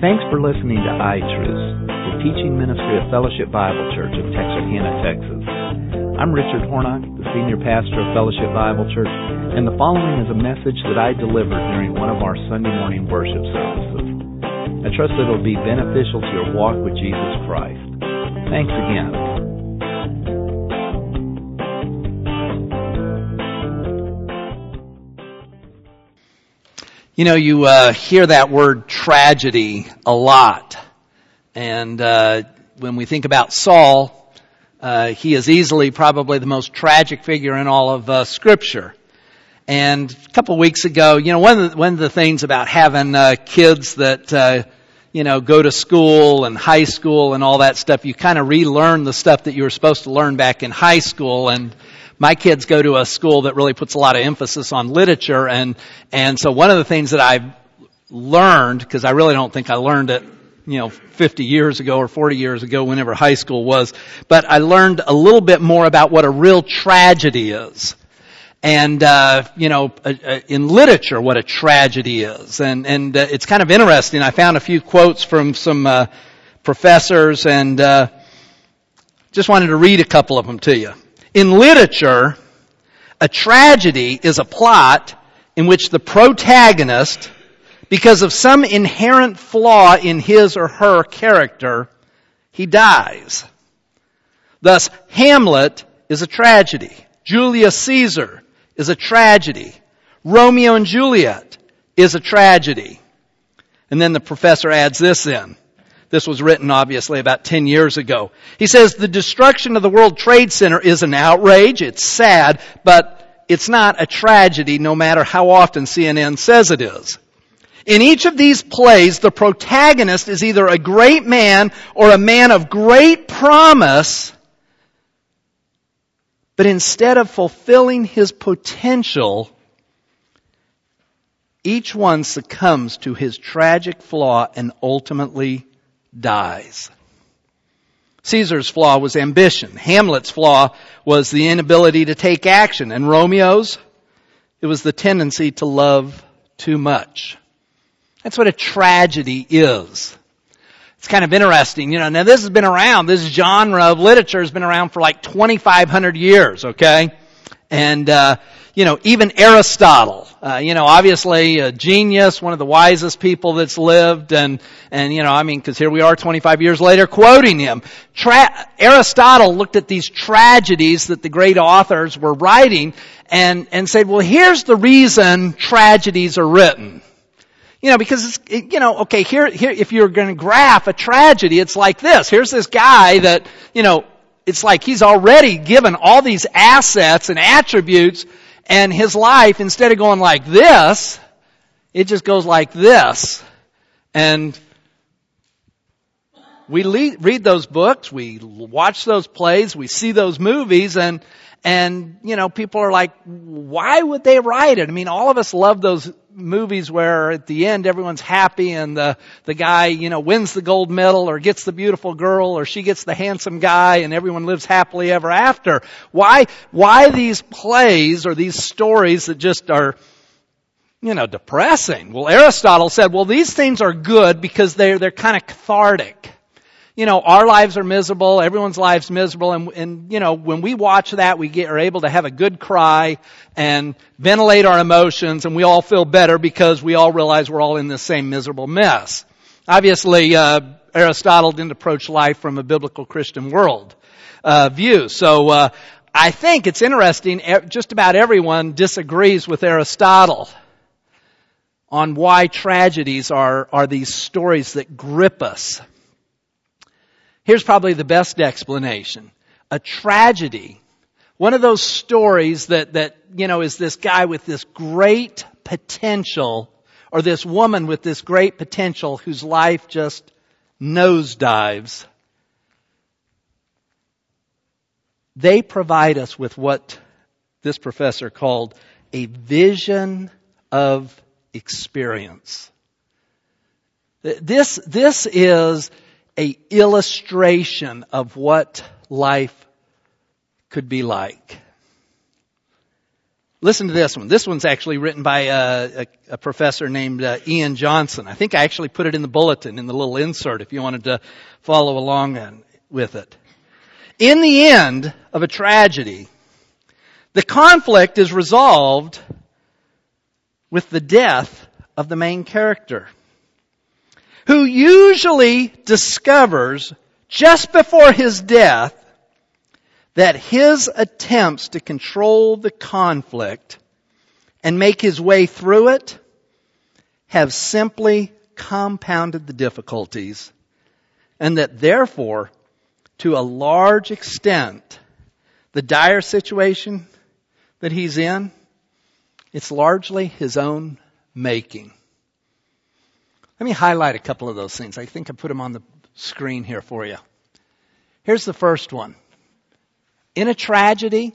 Thanks for listening to iTruth, the teaching ministry of Fellowship Bible Church of Texarkana, Texas. I'm Richard Hornock, the senior pastor of Fellowship Bible Church, and the following is a message that I delivered during one of our Sunday morning worship services. I trust that it will be beneficial to your walk with Jesus Christ. Thanks again. You know, you hear that word tragedy a lot. And when we think about Saul, he is easily probably the most tragic figure in all of Scripture. And a couple of weeks ago, you know, one of the things about having kids that go to school and high school and all that stuff, you kind of relearn the stuff that you were supposed to learn back in high school. And my kids go to a school that really puts a lot of emphasis on literature, and so one of the things that I've learned, because I really don't think I learned it, 50 years ago or 40 years ago, whenever high school was, but I learned a little bit more about what a real tragedy is. And, in literature, what a tragedy is. And it's kind of interesting. I found a few quotes from some professors, and just wanted to read a couple of them to you. In literature, a tragedy is a plot in which the protagonist, because of some inherent flaw in his or her character, he dies. Thus, Hamlet is a tragedy. Julius Caesar is a tragedy. Romeo and Juliet is a tragedy. And then the professor adds this in. This was written, obviously, about 10 years ago. He says, the destruction of the World Trade Center is an outrage. It's sad, but it's not a tragedy, no matter how often CNN says it is. In each of these plays, the protagonist is either a great man or a man of great promise, but instead of fulfilling his potential, each one succumbs to his tragic flaw and ultimately dies. Caesar's flaw was ambition. Hamlet's flaw was the inability to take action. And Romeo's, it was the tendency to love too much. That's what a tragedy is. It's kind of interesting. Now this has been around. This genre of literature has been around for like 2,500 years, okay? And, even Aristotle, obviously a genius, one of the wisest people that's lived, because here we are 25 years later quoting him. Aristotle looked at these tragedies that the great authors were writing and said, well, here's the reason tragedies are written. Because here, if you're going to graph a tragedy, it's like this. Here's this guy that, it's like he's already given all these assets and attributes, and his life, instead of going like this, it just goes like this. And we read those books, we watch those plays, we see those movies, and people are like, why would they write it? I mean, all of us love those movies where at the end everyone's happy and the guy, wins the gold medal or gets the beautiful girl or she gets the handsome guy and everyone lives happily ever after. Why these plays or these stories that just are, depressing? Well, Aristotle said, well, these things are good because they're kind of cathartic. Our lives are miserable, everyone's life's miserable, and when we watch that, are able to have a good cry and ventilate our emotions, and we all feel better because we all realize we're all in this same miserable mess. Obviously, Aristotle didn't approach life from a biblical Christian world view. So I think it's interesting, just about everyone disagrees with Aristotle on why tragedies are these stories that grip us. Here's probably the best explanation. A tragedy, one of those stories that is this guy with this great potential, or this woman with this great potential whose life just nosedives. They provide us with what this professor called a vision of experience. This is a illustration of what life could be like. Listen to this one. This one's actually written by a professor named Ian Johnson. I think I actually put it in the bulletin, in the little insert, if you wanted to follow along with it. In the end of a tragedy, the conflict is resolved with the death of the main character, who usually discovers just before his death that his attempts to control the conflict and make his way through it have simply compounded the difficulties, and that therefore, to a large extent, the dire situation that he's in, it's largely his own making. Let me highlight a couple of those things. I think I put them on the screen here for you. Here's the first one. In a tragedy,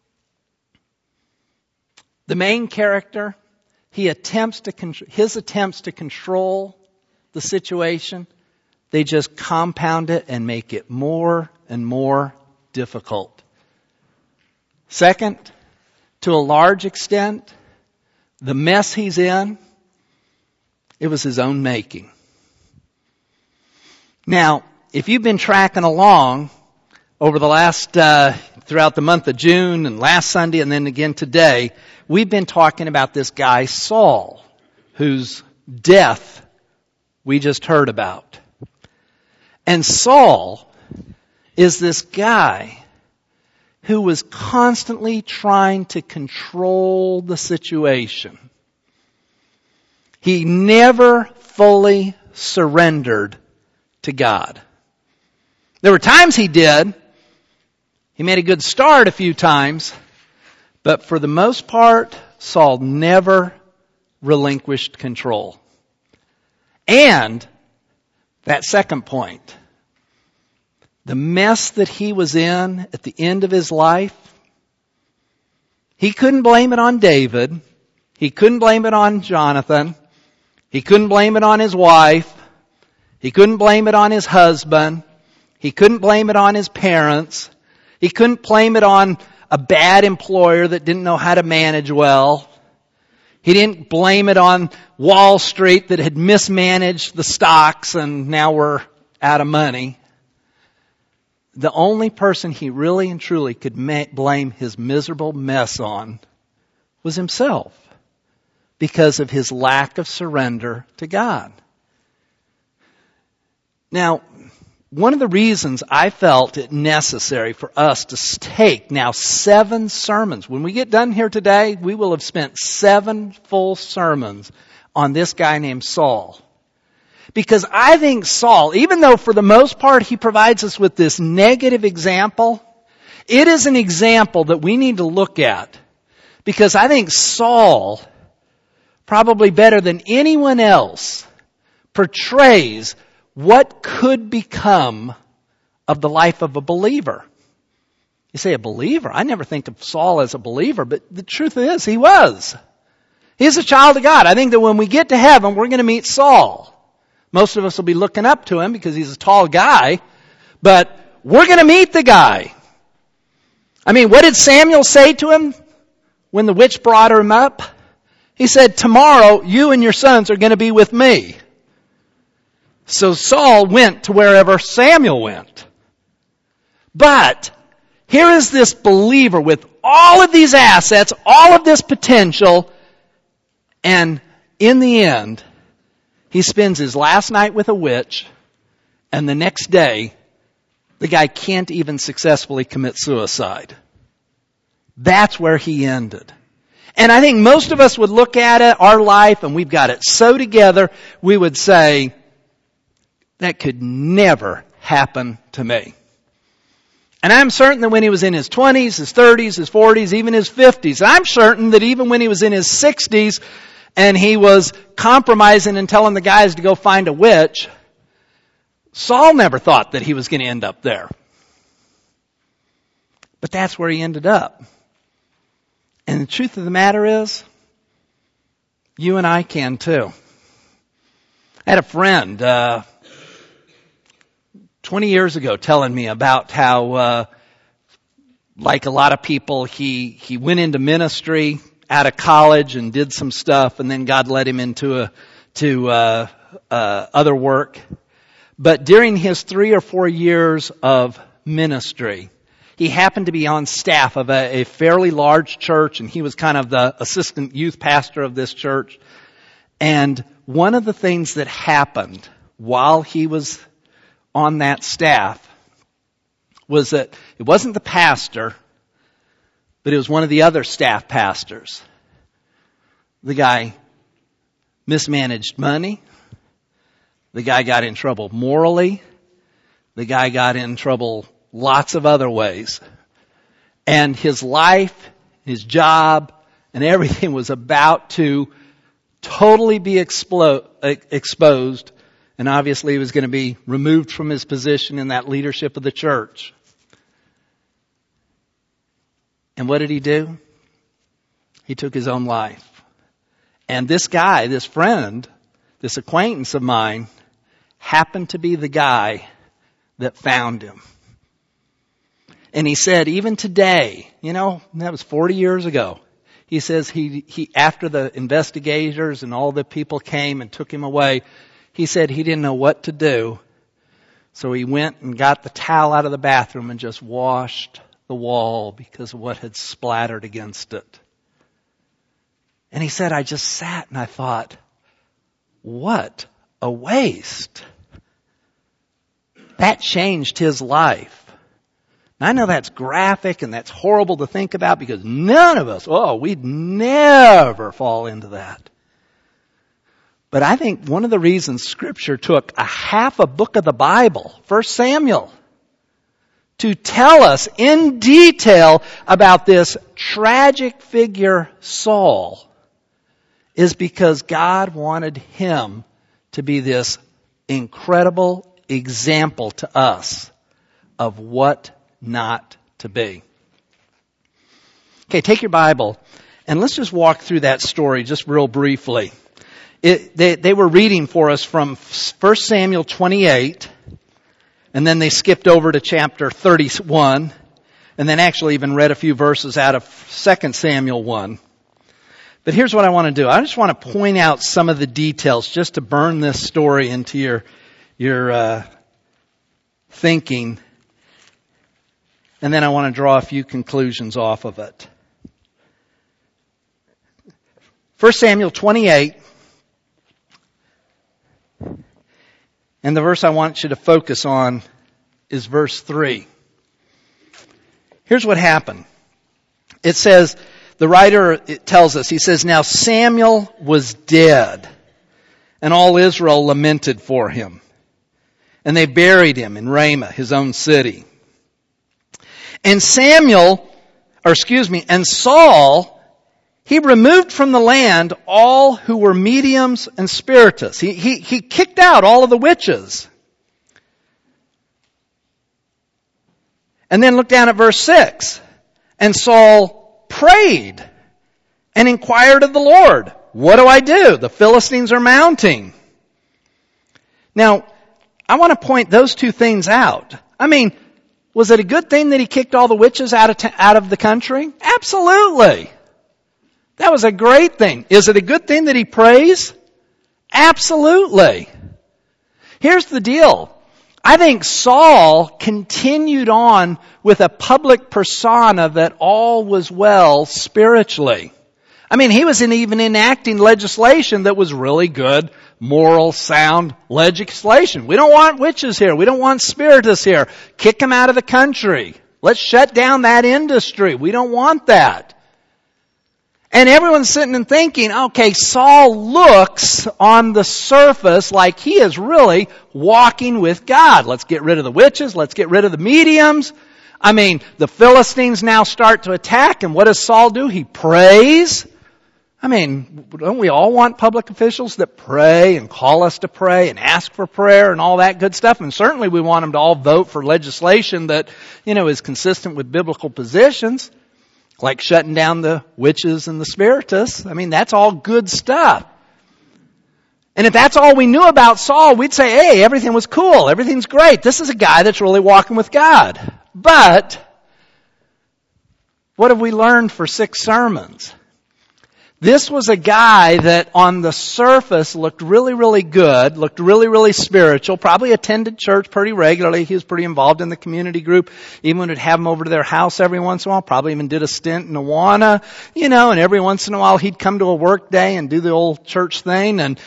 the main character, his attempts to control the situation, they just compound it and make it more and more difficult. Second, to a large extent, the mess he's in, it was his own making. Now, if you've been tracking along over the last, throughout the month of June and last Sunday and then again today, we've been talking about this guy Saul, whose death we just heard about. And Saul is this guy who was constantly trying to control the situation. He never fully surrendered to God. There were times he did. He made a good start a few times. But for the most part, Saul never relinquished control. And that second point, the mess that he was in at the end of his life, he couldn't blame it on David. He couldn't blame it on Jonathan. He couldn't blame it on his wife. He couldn't blame it on his husband. He couldn't blame it on his parents. He couldn't blame it on a bad employer that didn't know how to manage well. He didn't blame it on Wall Street that had mismanaged the stocks and now we're out of money. The only person he really and truly could blame his miserable mess on was himself, because of his lack of surrender to God. Now, one of the reasons I felt it necessary for us to take now 7 sermons. When we get done here today, we will have spent 7 full sermons on this guy named Saul. Because I think Saul, even though for the most part he provides us with this negative example, it is an example that we need to look at. Because I think Saul, probably better than anyone else, portrays what could become of the life of a believer. You say a believer? I never think of Saul as a believer, but the truth is he was. He's a child of God. I think that when we get to heaven, we're going to meet Saul. Most of us will be looking up to him because he's a tall guy, but we're going to meet the guy. I mean, what did Samuel say to him when the witch brought him up? He said, tomorrow you and your sons are going to be with me. So Saul went to wherever Samuel went. But here is this believer with all of these assets, all of this potential, and in the end, he spends his last night with a witch, and the next day, the guy can't even successfully commit suicide. That's where he ended. And I think most of us would look at it, our life, and we've got it so together, we would say, that could never happen to me. And I'm certain that when he was in his 20s, his 30s, his 40s, even his 50s, I'm certain that even when he was in his 60s and he was compromising and telling the guys to go find a witch, Saul never thought that he was going to end up there. But that's where he ended up. And the truth of the matter is, you and I can too. I had a friend 20 years ago telling me about how, like a lot of people, he went into ministry out of college and did some stuff, and then God led him into other work. But during his 3 or 4 years of ministry, he happened to be on staff of a fairly large church, and he was kind of the assistant youth pastor of this church. And one of the things that happened while he was on that staff was that it wasn't the pastor, but it was one of the other staff pastors. The guy mismanaged money. The guy got in trouble morally. The guy got in trouble lots of other ways. And his life, his job, and everything was about to totally be exposed. And obviously he was going to be removed from his position in that leadership of the church. And what did he do? He took his own life. And this guy, this friend, this acquaintance of mine, happened to be the guy that found him. And he said, even today, that was 40 years ago. He says he after the investigators and all the people came and took him away, he said he didn't know what to do. So he went and got the towel out of the bathroom and just washed the wall because of what had splattered against it. And he said, I just sat and I thought, what a waste. That changed his life. Now, I know that's graphic and that's horrible to think about because none of us, we'd never fall into that. But I think one of the reasons Scripture took a half a book of the Bible, 1 Samuel, to tell us in detail about this tragic figure Saul is because God wanted him to be this incredible example to us of what not to be. Okay, take your Bible and let's just walk through that story just real briefly. They were reading for us from 1 Samuel 28, and then they skipped over to chapter 31, and then actually even read a few verses out of 2 Samuel 1. But here's what I want to do. I just want to point out some of the details just to burn this story into your thinking. And then I want to draw a few conclusions off of it. 1 Samuel 28. And the verse I want you to focus on is verse 3. Here's what happened. It says, the writer tells us, he says, now Samuel was dead, and all Israel lamented for him. And they buried him in Ramah, his own city. And Saul, he removed from the land all who were mediums and spiritists. He kicked out all of the witches. And then look down at verse 6. And Saul prayed and inquired of the Lord, what do I do? The Philistines are mounting. Now, I want to point those two things out. I mean, was it a good thing that he kicked all the witches out of the country? Absolutely. That was a great thing. Is it a good thing that he prays? Absolutely. Here's the deal. I think Saul continued on with a public persona that all was well spiritually. I mean, he was even enacting legislation that was really good, moral, sound legislation. We don't want witches here. We don't want spiritists here. Kick them out of the country. Let's shut down that industry. We don't want that. And everyone's sitting and thinking, okay, Saul looks on the surface like he is really walking with God. Let's get rid of the witches. Let's get rid of the mediums. I mean, the Philistines now start to attack, and what does Saul do? He prays. I mean, don't we all want public officials that pray and call us to pray and ask for prayer and all that good stuff? And certainly we want them to all vote for legislation that, is consistent with biblical positions. Like shutting down the witches and the spiritists. I mean, that's all good stuff. And if that's all we knew about Saul, we'd say, hey, everything was cool. Everything's great. This is a guy that's really walking with God. But what have we learned for 6 sermons? This was a guy that on the surface looked really, really good, looked really, really spiritual, probably attended church pretty regularly. He was pretty involved in the community group, even would have him over to their house every once in a while, probably even did a stint in Awana, and every once in a while he'd come to a work day and do the old church thing. And,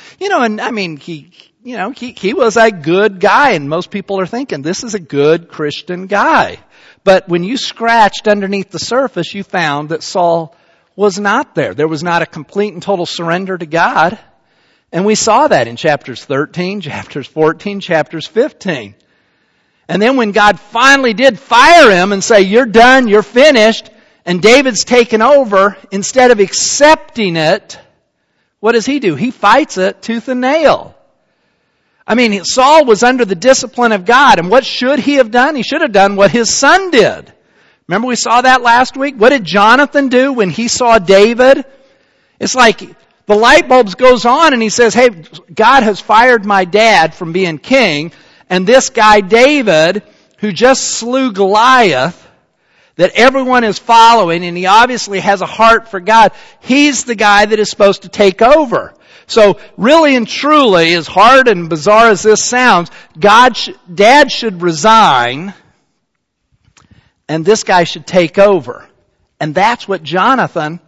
he was a good guy, and most people are thinking, this is a good Christian guy. But when you scratched underneath the surface, you found that Saul was not there. There was not a complete and total surrender to God. And we saw that in chapters 13, chapters 14, chapters 15. And then when God finally did fire him and say, you're done, you're finished, and David's taken over, instead of accepting it, what does he do? He fights it tooth and nail. Saul was under the discipline of God, and what should he have done? He should have done what his son did. Remember we saw that last week? What did Jonathan do when he saw David? It's like the light bulbs goes on and he says, hey, God has fired my dad from being king, and this guy David, who just slew Goliath, that everyone is following, and he obviously has a heart for God, he's the guy that is supposed to take over. So really and truly, as hard and bizarre as this sounds, Dad should resign, and this guy should take over. And that's what Jonathan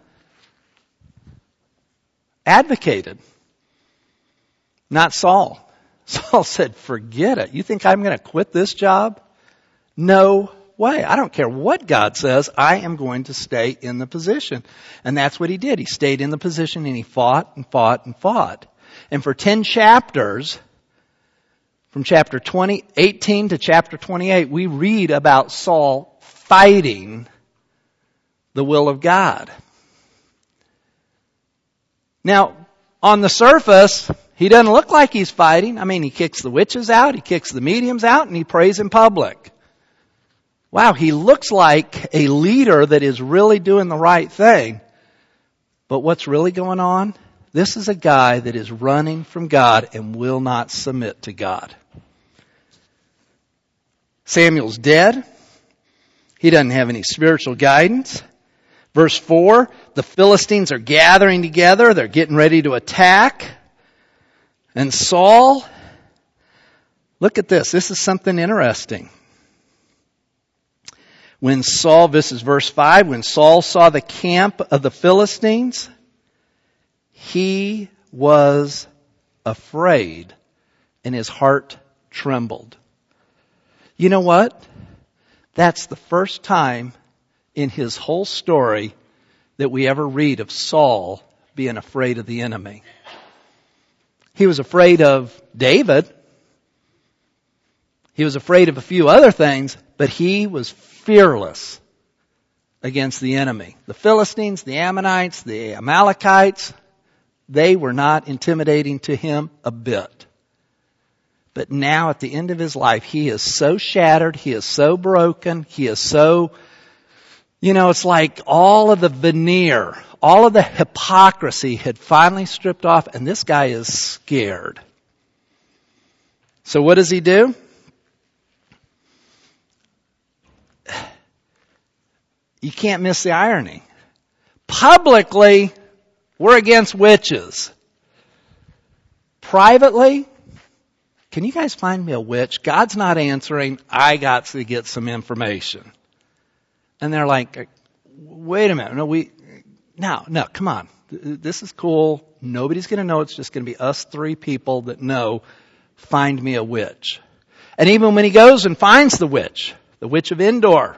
advocated. Not Saul. Saul said, forget it. You think I'm going to quit this job? No way. I don't care what God says. I am going to stay in the position. And that's what he did. He stayed in the position and he fought and fought and fought. And for 10 chapters, from chapter 18 to chapter 28, we read about Saul fighting the will of God. Now, on the surface, he doesn't look like he's fighting. He kicks the witches out, he kicks the mediums out, and he prays in public. Wow, he looks like a leader that is really doing the right thing. But what's really going on? This is a guy that is running from God and will not submit to God. Samuel's dead. He doesn't have any spiritual guidance. Verse 4, the Philistines are gathering together. They're getting ready to attack. And Saul, look at this. This is something interesting. This is verse 5, when Saul saw the camp of the Philistines, he was afraid and his heart trembled. You know what? That's the first time in his whole story that we ever read of Saul being afraid of the enemy. He was afraid of David. He was afraid of a few other things, but he was fearless against the enemy. The Philistines, the Ammonites, the Amalekites, they were not intimidating to him a bit. But now at the end of his life, he is so shattered, he is so broken, he is so, it's like all of the veneer, all of the hypocrisy had finally stripped off, and this guy is scared. So what does he do? You can't miss the irony. Publicly, we're against witches. Privately, can you guys find me a witch? God's not answering. I got to get some information. And they're like, wait a minute. No, come on. This is cool. Nobody's going to know. It's just going to be us 3 people that know. Find me a witch. And even when he goes and finds the witch of Endor,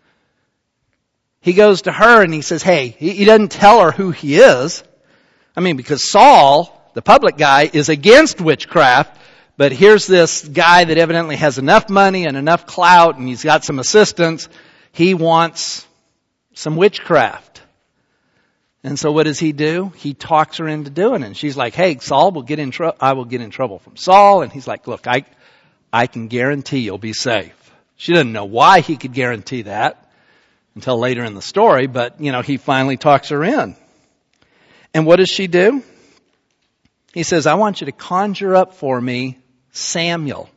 he goes to her and he says, hey, he doesn't tell her who he is. Because Saul, the public guy, is against witchcraft. But here's this guy that evidently has enough money and enough clout and he's got some assistants. He wants some witchcraft. And so what does he do? He talks her into doing it. And she's like, hey, Saul will get in trouble. I will get in trouble from Saul. And he's like, look, I can guarantee you'll be safe. She doesn't know why he could guarantee that until later in the story. But, he finally talks her in. And what does she do? He says, I want you to conjure up for me Samuel.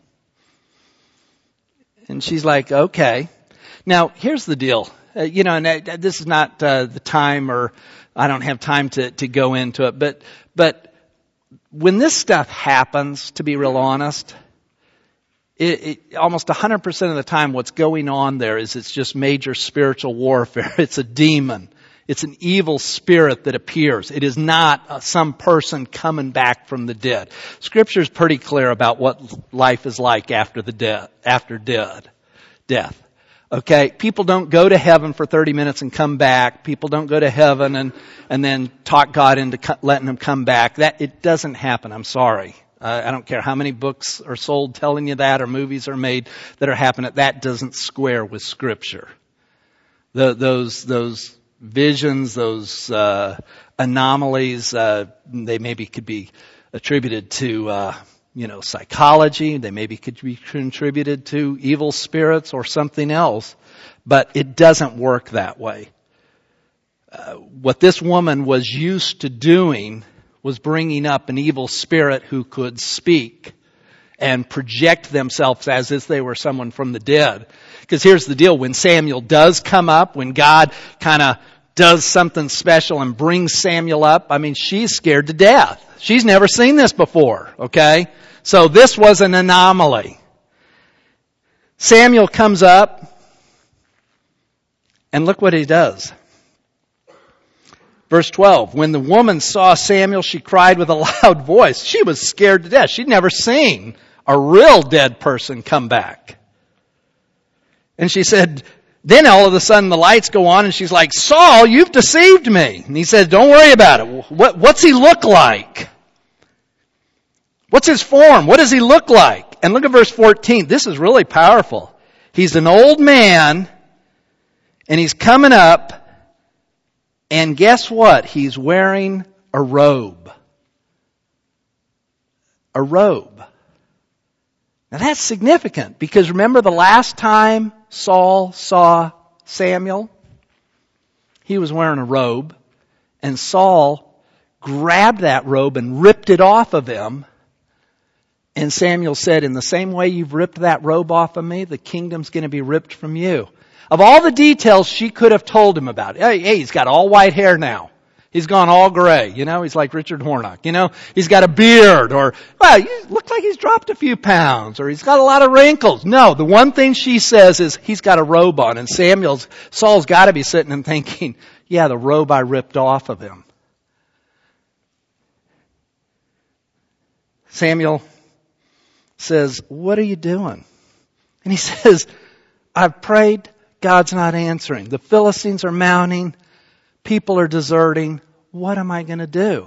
And she's like, okay. Now, here's the deal. And this is not the time or I don't have time to go into it. But when this stuff happens, to be real honest, it almost 100% of the time what's going on there is it's just major spiritual warfare. It's a demon. It's an evil spirit that appears. It is not some person coming back from the dead. Scripture is pretty clear about what life is like after death. Okay, people don't go to heaven for 30 minutes and come back. People don't go to heaven and then talk God into letting them come back. It doesn't happen. I'm sorry. I don't care how many books are sold telling you that or movies are made that are happening. That doesn't square with Scripture. Those visions, those anomalies, they maybe could be attributed to psychology. They maybe could be contributed to evil spirits or something else. But it doesn't work that way. What this woman was used to doing was bringing up an evil spirit who could speak and project themselves as if they were someone from the dead. Because here's the deal, when Samuel does come up, when God kind of does something special and brings Samuel up, I mean, she's scared to death. She's never seen this before, okay? So this was an anomaly. Samuel comes up, and look what he does. Verse 12, when the woman saw Samuel, she cried with a loud voice. She was scared to death. She'd never seen a real dead person come back. And she said, then all of a sudden the lights go on and she's like, Saul, you've deceived me. And he says, don't worry about it. What's he look like? What's his form? What does he look like? And look at verse 14. This is really powerful. He's an old man and he's coming up. And guess what? He's wearing a robe. A robe. Now that's significant because remember the last time Saul saw Samuel? He was wearing a robe and Saul grabbed that robe and ripped it off of him. And Samuel said, in the same way you've ripped that robe off of me, the kingdom's going to be ripped from you. Of all the details she could have told him about, hey, he's got all white hair now. He's gone all gray. He's like Richard Hornock. He's got a beard or, well, you look like he's dropped a few pounds or he's got a lot of wrinkles. No, the one thing she says is he's got a robe on and Saul's got to be sitting and thinking, yeah, the robe I ripped off of him. Samuel says, what are you doing? And he says, I've prayed, God's not answering. The Philistines are mounting. People are deserting. What am I going to do?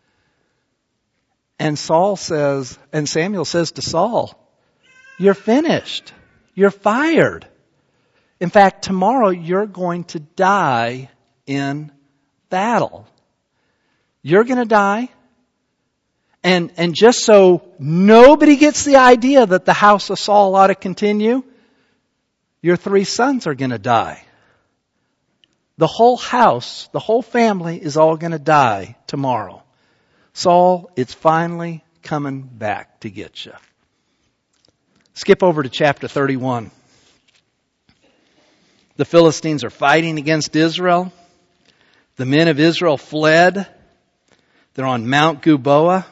And Samuel says to Saul, you're finished. You're fired. In fact, tomorrow you're going to die in battle. You're going to die. And just so nobody gets the idea that the house of Saul ought to continue, your 3 sons are going to die. The whole house, the whole family is all going to die tomorrow. Saul, it's finally coming back to get you. Skip over to chapter 31. The Philistines are fighting against Israel. The men of Israel fled. They're on Mount Gilboa.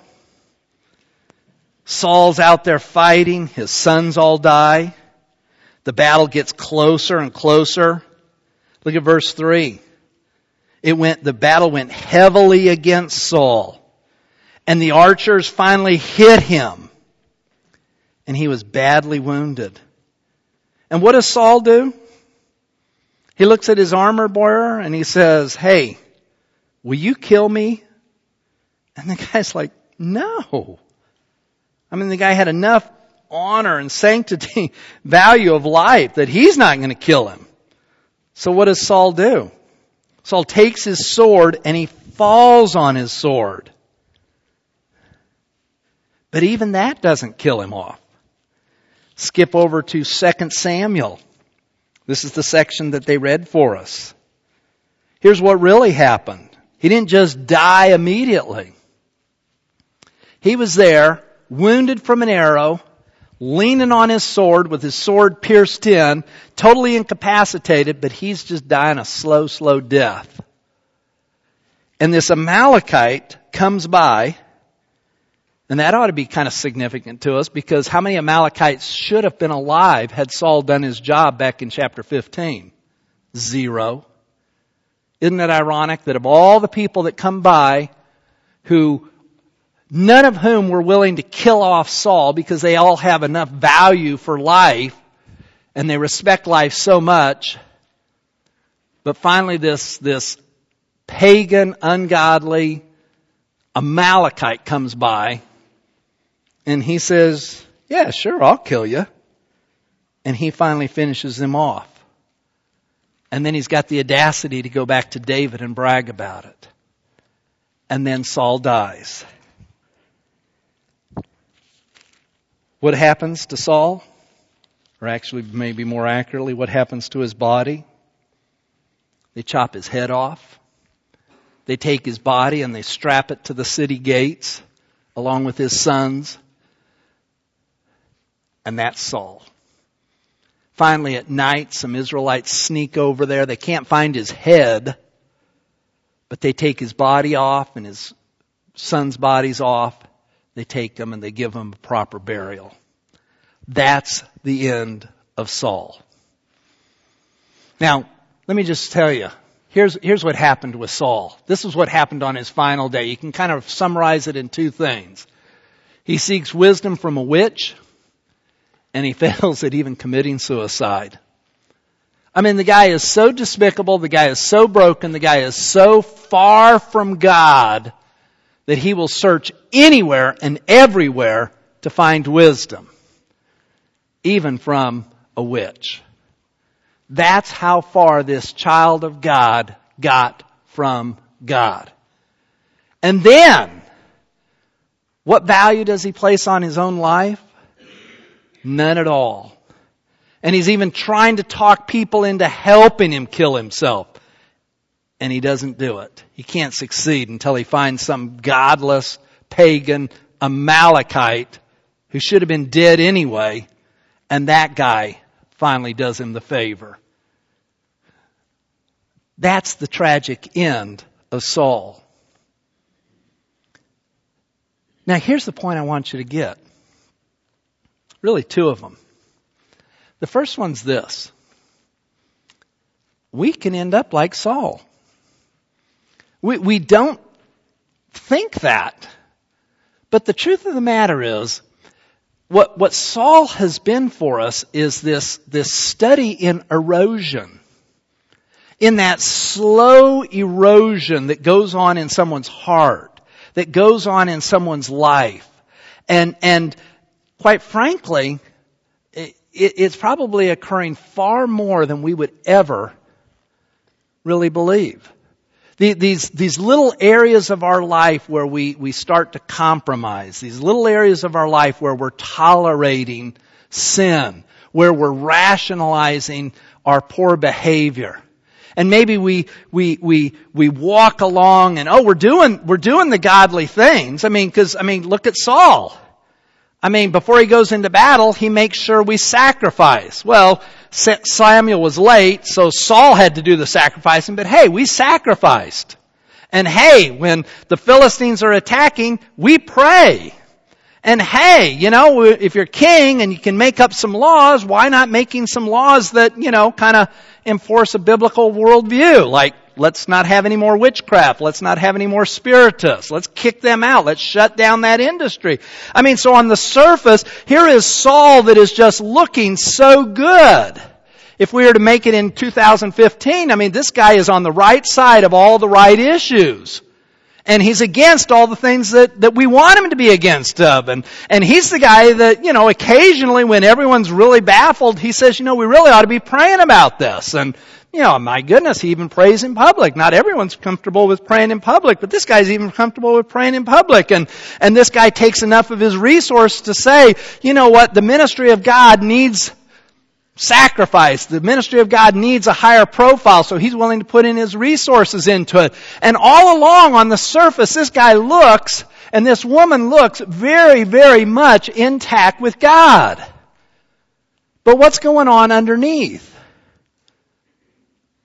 Saul's out there fighting. His sons all die. The battle gets closer and closer. Look at verse 3. The battle went heavily against Saul. And the archers finally hit him. And he was badly wounded. And what does Saul do? He looks at his armor bearer and he says, hey, will you kill me? And the guy's like, no. I mean, the guy had enough honor and sanctity, value of life that he's not going to kill him. So what does Saul do? Saul takes his sword and he falls on his sword. But even that doesn't kill him off. Skip over to 2 Samuel. This is the section that they read for us. Here's what really happened. He didn't just die immediately. He was there, wounded from an arrow, leaning on his sword with his sword pierced in, totally incapacitated, but he's just dying a slow, slow death. And this Amalekite comes by, and that ought to be kind of significant to us, because how many Amalekites should have been alive had Saul done his job back in chapter 15? 0. Isn't it ironic that of all the people that come by, none of whom were willing to kill off Saul because they all have enough value for life and they respect life so much, but finally this pagan, ungodly Amalekite comes by and he says, yeah, sure, I'll kill you. And he finally finishes him off. And then he's got the audacity to go back to David and brag about it. And then Saul dies. What happens to Saul? Or actually, maybe more accurately, what happens to his body? They chop his head off. They take his body and they strap it to the city gates along with his sons. And that's Saul. Finally, at night, some Israelites sneak over there. They can't find his head, but they take his body off and his sons' bodies off. They take them and they give them a proper burial. That's the end of Saul. Now, let me just tell you, here's what happened with Saul. This is what happened on his final day. You can kind of summarize it in two things. He seeks wisdom from a witch, and he fails at even committing suicide. I mean, the guy is so despicable, the guy is so broken, the guy is so far from God that he will search anywhere and everywhere to find wisdom, even from a witch. That's how far this child of God got from God. And then, what value does he place on his own life? None at all. And he's even trying to talk people into helping him kill himself. And he doesn't do it. He can't succeed until he finds some godless, pagan Amalekite who should have been dead anyway. And that guy finally does him the favor. That's the tragic end of Saul. Now here's the point I want you to get. Really two of them. The first one's this. We can end up like Saul. We don't think that. But the truth of the matter is, what Saul has been for us is this study in erosion. In that slow erosion that goes on in someone's heart, that goes on in someone's life. And quite frankly, it's probably occurring far more than we would ever really believe. These little areas of our life where we start to compromise, these little areas of our life where we're tolerating sin, where we're rationalizing our poor behavior. And maybe we walk along and we're doing the godly things. Look at Saul. Before he goes into battle, he makes sure we sacrifice. Well, Samuel was late, so Saul had to do the sacrificing, but hey, we sacrificed. And hey, when the Philistines are attacking, we pray. And hey, if you're king and you can make up some laws, why not making some laws that, kind of enforce a biblical worldview? Like, let's not have any more witchcraft. Let's not have any more spiritists. Let's kick them out. Let's shut down that industry. So on the surface, here is Saul that is just looking so good. If we were to make it in 2015, this guy is on the right side of all the right issues. And he's against all the things that we want him to be against of. And he's the guy that, occasionally when everyone's really baffled, he says, we really ought to be praying about this. And, my goodness, he even prays in public. Not everyone's comfortable with praying in public, but this guy's even comfortable with praying in public. And this guy takes enough of his resource to say, the ministry of God needs sacrifice. The ministry of God needs a higher profile, so he's willing to put in his resources into it. And all along on the surface, this guy looks, and this woman looks very, very much intact with God. But what's going on underneath?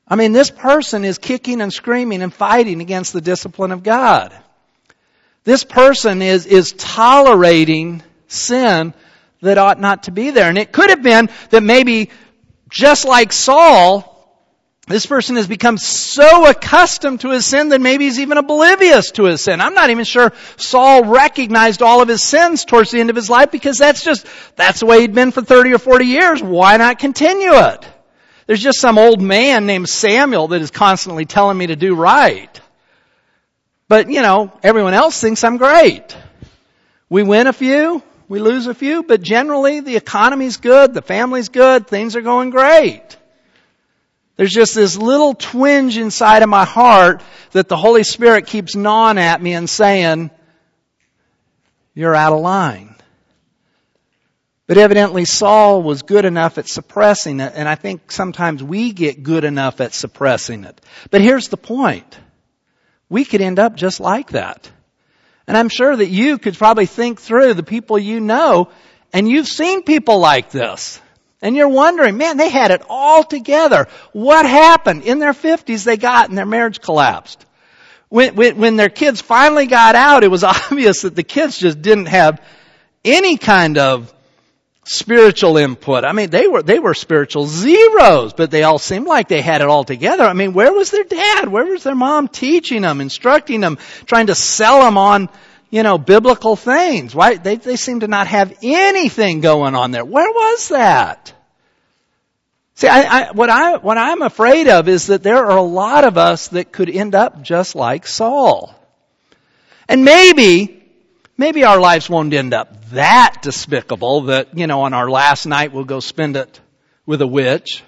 I mean, this person is kicking and screaming and fighting against the discipline of God. This person is tolerating sin that ought not to be there. And it could have been that maybe, just like Saul, this person has become so accustomed to his sin that maybe he's even oblivious to his sin. I'm not even sure Saul recognized all of his sins towards the end of his life, because that's the way he'd been for 30 or 40 years. Why not continue it? There's just some old man named Samuel that is constantly telling me to do right. But, everyone else thinks I'm great. We win a few, we lose a few, but generally the economy's good, the family's good, things are going great. There's just this little twinge inside of my heart that the Holy Spirit keeps gnawing at me and saying, you're out of line. But evidently Saul was good enough at suppressing it, and I think sometimes we get good enough at suppressing it. But here's the point. We could end up just like that. And I'm sure that you could probably think through the people you know, and you've seen people like this. And you're wondering, man, they had it all together. What happened? In their 50s, they got and their marriage collapsed. When their kids finally got out, it was obvious that the kids just didn't have any kind of spiritual input. I mean, they were spiritual zeros, but they all seemed like they had it all together. I mean, where was their dad? Where was their mom teaching them, instructing them, trying to sell them on, biblical things? Why? They seem to not have anything going on there. Where was that? See, what I'm afraid of is that there are a lot of us that could end up just like Saul. And maybe our lives won't end up that despicable that, on our last night we'll go spend it with a witch.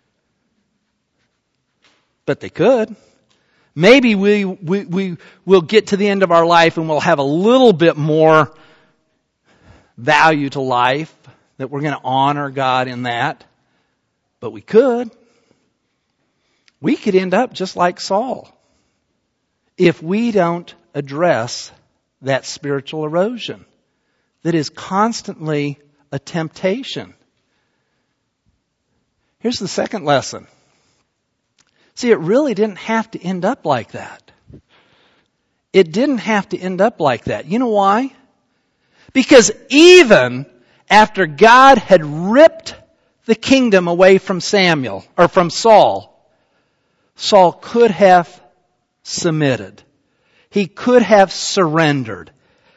But they could. Maybe we will get to the end of our life and we'll have a little bit more value to life, that we're going to honor God in that. But we could end up just like Saul if we don't address that spiritual erosion that is constantly a temptation. Here's the second lesson. See, it really didn't have to end up like that. It didn't have to end up like that. You know why? Because even after God had ripped the kingdom away from Saul, Saul could have submitted. He could have surrendered.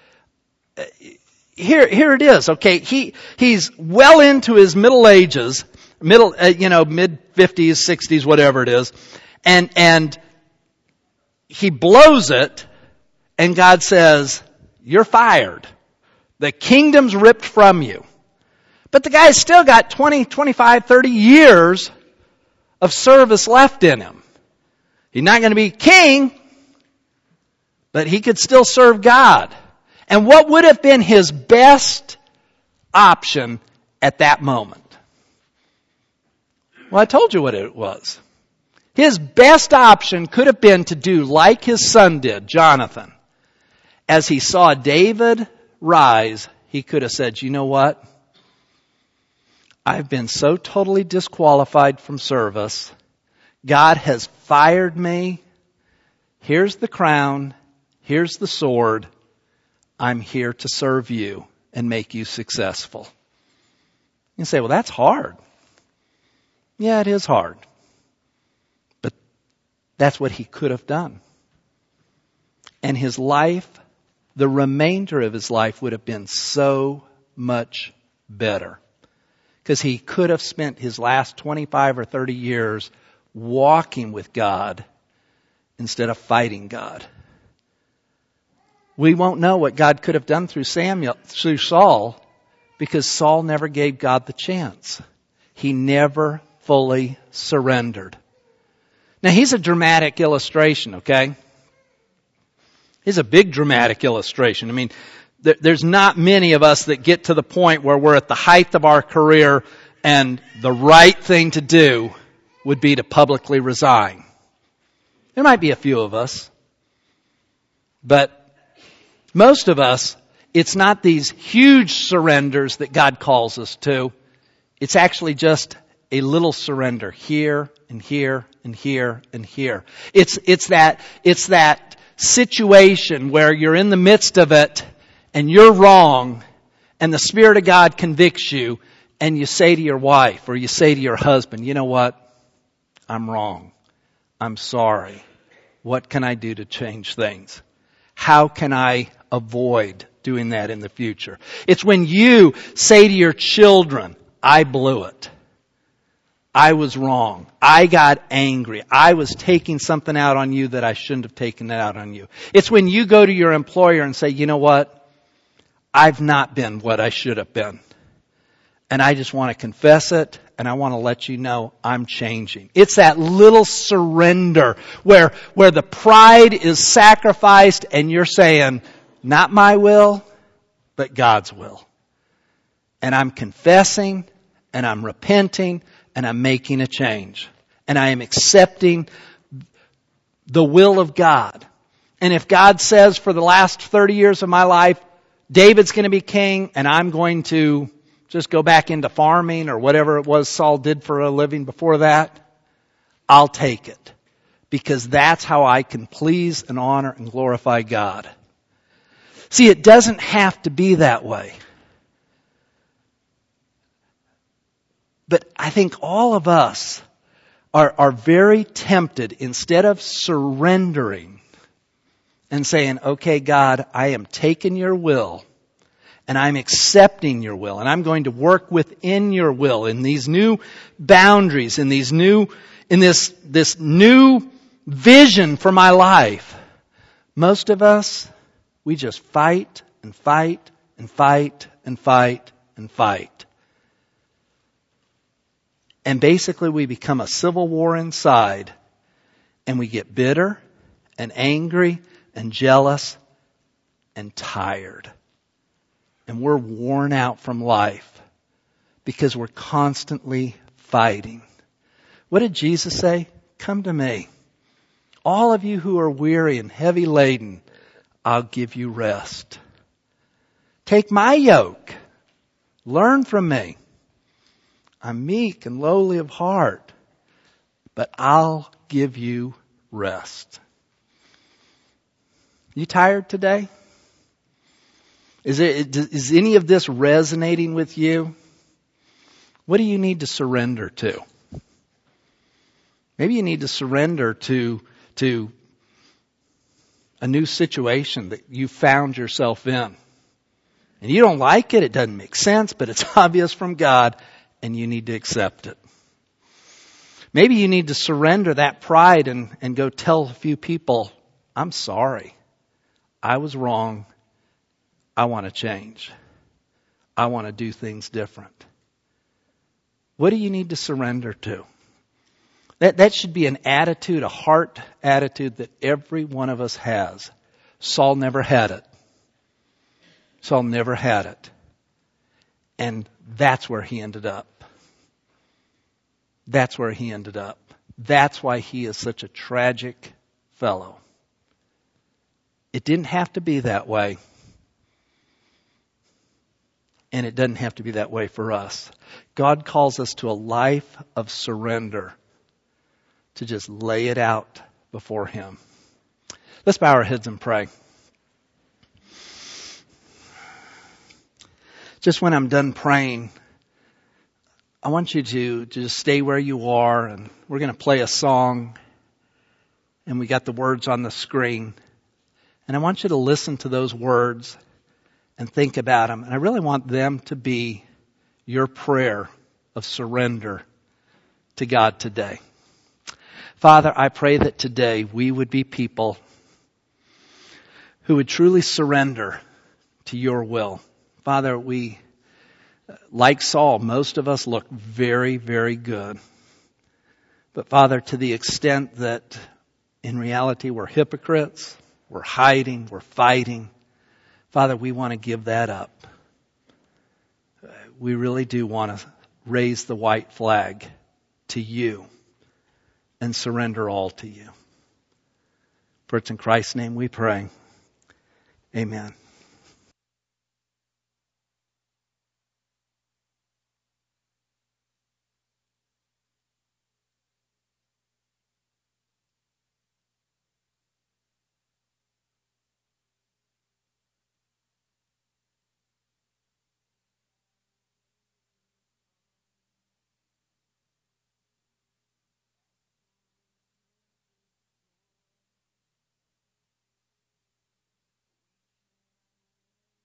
Here it is, okay? He's well into his middle ages, mid 50s, 60s, whatever it is, and he blows it, and God says, "You're fired. The kingdom's ripped from you." But the guy's still got 20, 25, 30 years of service left in him. He's not going to be king, but he could still serve God. And what would have been his best option at that moment? Well, I told you what it was. His best option could have been to do like his son did, Jonathan. As he saw David rise, he could have said, "You know what? I've been so totally disqualified from service. God has fired me. Here's the crown. Here's the sword. I'm here to serve you and make you successful." You say, "Well, that's hard." Yeah, it is hard. But that's what he could have done. And his life, the remainder of his life, would have been so much better. Because he could have spent his last 25 or 30 years walking with God instead of fighting God. We won't know what God could have done through Saul, because Saul never gave God the chance. He never fully surrendered. Now, he's a dramatic illustration, okay? He's a big dramatic illustration. I mean, there's not many of us that get to the point where we're at the height of our career and the right thing to do would be to publicly resign. There might be a few of us, but most of us, it's not these huge surrenders that God calls us to. It's actually just a little surrender here and here and here and here. It's that situation where you're in the midst of it and you're wrong and the Spirit of God convicts you and you say to your wife or you say to your husband, you know what? I'm wrong. I'm sorry. What can I do to change things? How can I avoid doing that in the future? It's when you say to your children, I blew it. I was wrong. I got angry. I was taking something out on you that I shouldn't have taken it out on you. It's when you go to your employer and say, you know what? I've not been what I should have been. And I just want to confess it, and I want to let you know I'm changing. It's that little surrender where the pride is sacrificed and you're saying, not my will, but God's will. And I'm confessing, and I'm repenting, and I'm making a change. And I am accepting the will of God. And if God says for the last 30 years of my life, David's going to be king, and I'm going to just go back into farming or whatever it was Saul did for a living before that, I'll take it. Because that's how I can please and honor and glorify God. See, it doesn't have to be that way. But I think all of us are very tempted, instead of surrendering and saying, okay, God, I am taking your will and I'm accepting your will and I'm going to work within your will in these new boundaries, in this new vision for my life. Most of us, we just fight and fight and fight and fight and fight. And basically we become a civil war inside and we get bitter and angry and jealous and tired. And we're worn out from life because we're constantly fighting. What did Jesus say? Come to me. All of you who are weary and heavy laden, I'll give you rest. Take my yoke. Learn from me. I'm meek and lowly of heart, but I'll give you rest. You tired today? Is any of this resonating with you? What do you need to surrender to? Maybe you need to surrender to a new situation that you found yourself in. And you don't like it, it doesn't make sense, but it's obvious from God, and you need to accept it. Maybe you need to surrender that pride and go tell a few people, I'm sorry. I was wrong. I want to change. I want to do things different. What do you need to surrender to? That should be an attitude, a heart attitude that every one of us has. Saul never had it. Saul never had it. And that's where he ended up. That's where he ended up. That's why he is such a tragic fellow. It didn't have to be that way. And it doesn't have to be that way for us. God calls us to a life of surrender. To just lay it out before Him. Let's bow our heads and pray. Just when I'm done praying, I want you to just stay where you are, and we're going to play a song, and we got the words on the screen. And I want you to listen to those words and think about them. And I really want them to be your prayer of surrender to God today. Father, I pray that today we would be people who would truly surrender to your will. Father, we, like Saul, most of us look very, very good. But Father, to the extent that in reality we're hypocrites, we're hiding, we're fighting, Father, we want to give that up. We really do want to raise the white flag to you and surrender all to you. For it's in Christ's name we pray. Amen.